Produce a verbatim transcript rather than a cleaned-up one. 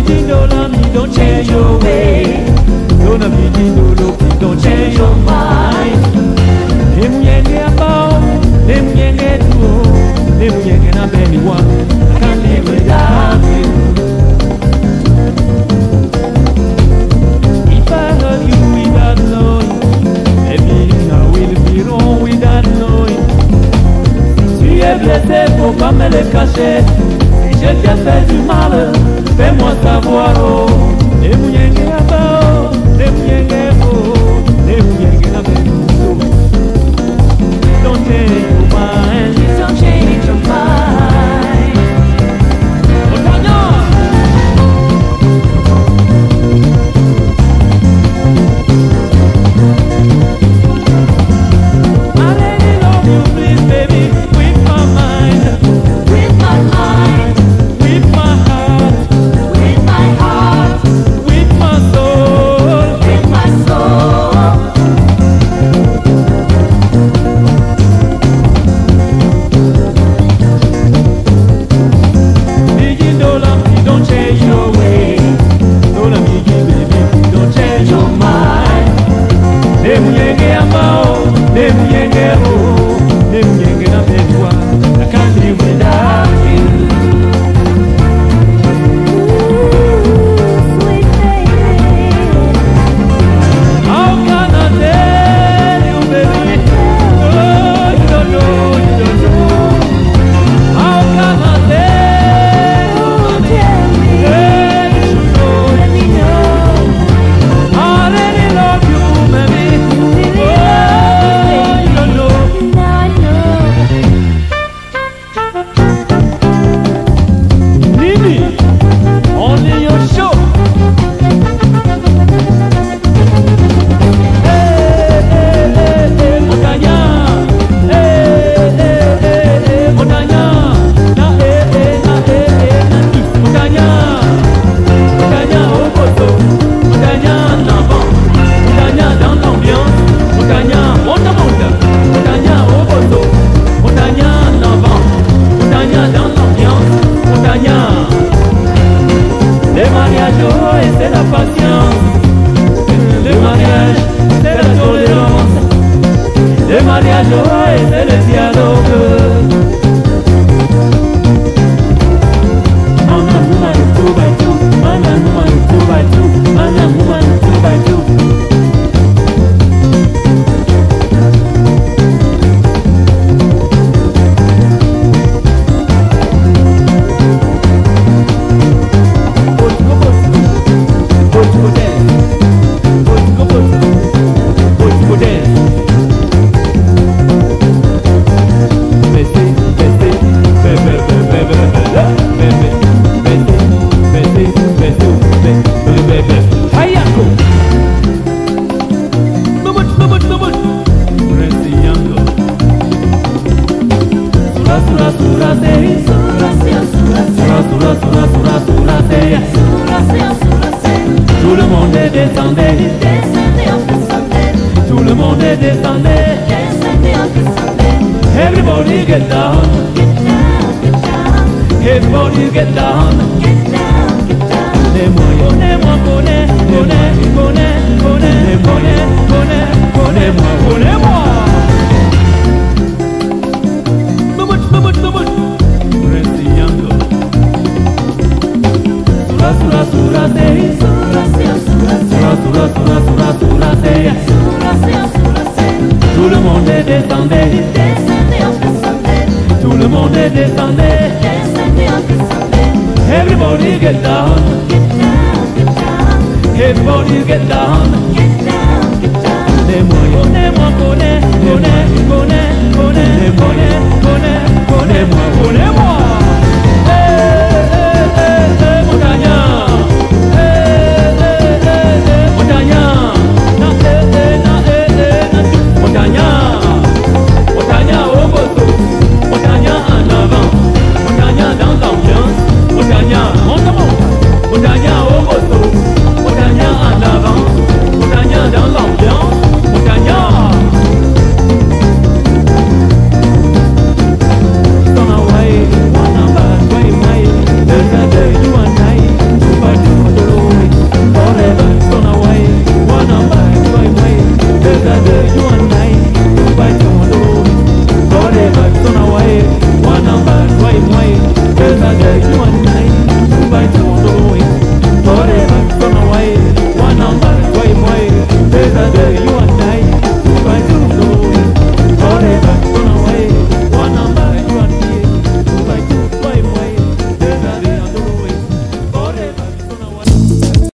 begin to love me, don't change your way. Don't begin to look, don't change your mind. Them yenge about, them yenge do, them yenge na anyone. I can't live without you. If I hurt you without knowing, maybe I will be wrong without knowing. Si tu es blessé, faut pas me le cacher. Si je t'ai fait du mal, fais-moi savoir. Oh, them yenge about, them yenge oh, them yenge na anyone. Don't change your mind. Please don't change your mind. Montaña. I really love you, please, baby. With my mind, With my mind, with my heart, with my heart, with my soul. with my soul. Begin to love me, don't change your way. Don't let me give baby, don't change your mind. Them yenge ambao, them yenge oh, them yenge na bedwa. I can't live without you. Sweet baby, How can I tell you, baby? Oh, you don't know, you don't know. How can I tell you, baby? tell me, Hey, you should know. let me know. I really love you, baby. Oh, you don't know. Now I know. Nini, only your show. Hey, hey, hey, hey, montaña. Hey, hey, hey, hey, montaña. Na, hey, hey, na, hey, hey, na, ki. Montaña. Montaña au poteau. Montaña en avant. Montaña dans l'ambiance. Montaña, monte, monte. Montaña au poteau. Montaña en avant. Montaña dans l'ambiance. Montaña. Le mariage, oh, et c'est la patience. Le mariage, c'est la tolérance. Le mariage, oh, et c'est le dialogue. Man and woman, two by two. Man and woman, two by two. Man and woman, two by two. Portugal, Portugal. Portugal dance. Portugal, Portugal. Portugal dance. Bessé, bessé, bébé, bébé, bébé, bébé, bessé, bessé, bessé, bébé, bébé. Hayako. Mumut, mumut, mumut. Prince Yango. Sura, sura, sura, say. Sura, sia, sura, Sura, sura, sura, sura, sura, say. sura, sia, sura, sia. Tout le monde est descendu. Descendez, on descendez, Tout le monde est descendu. descendez, on descendez. Everybody get down. Get down, get down, Everybody get down. get down, get down. Connais-moi, connais-moi, connais, connais, connais, connais, connais, connais, connais-moi, connais-moi. Mumut, mumut, mumut. Prince Yango. Sura, sura, sura, say. Sura, sia, sura, sia. Sura, sura, sura, sura, sura, say. Sura, sia, sura, sia. Tout le monde est descendu. Descendez, on descendez, Tout le monde est descendu. descendez, on descendez. Everybody get down. Get down, get down, Everybody get down. get down, get down. Connais-moi, connais-moi, connais, connais, connais, connais, connais,